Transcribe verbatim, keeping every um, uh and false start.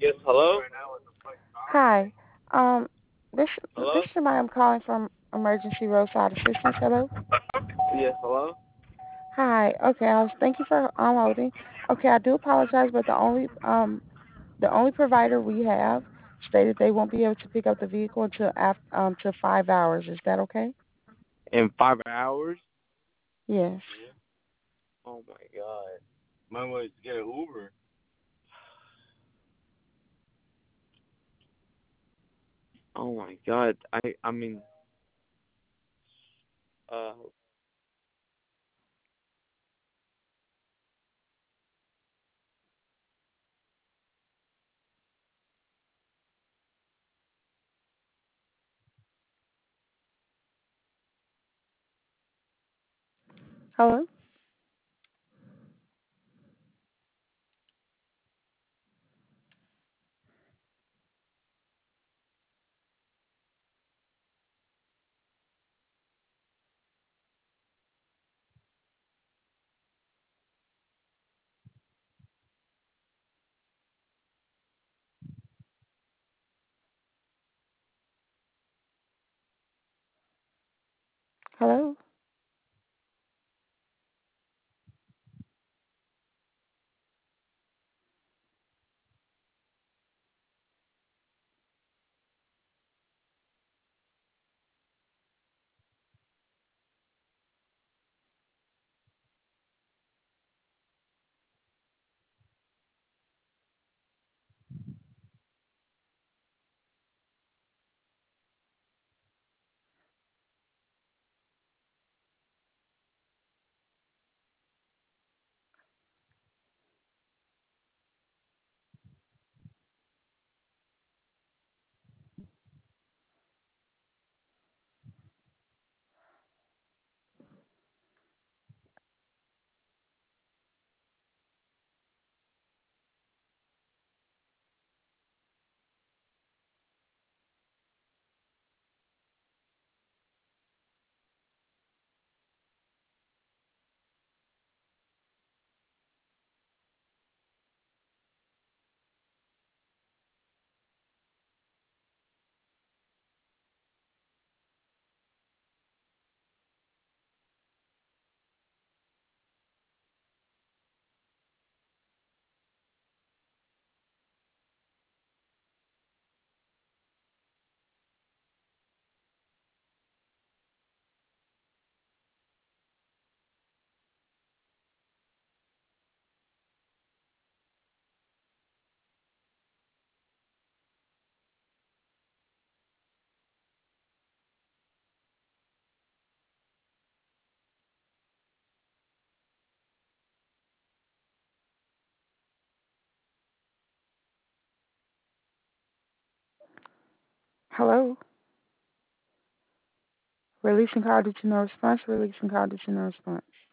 Yes, hello? Hi. Um, this this Hello? is somebody I'm calling from Emergency Roadside Assistance. Hello. Yes, hello? Hi. Okay. I was thank you for um holding. Okay. I do apologize, but the only um the only provider we have stated they won't be able to pick up the vehicle until after um till five hours. Is that okay? In five hours? Yes. Oh my god. Mine was get an Uber. Oh my god. I I mean uh Hello. Hello. Hello. Releasing call due to no response. Releasing call due to no response.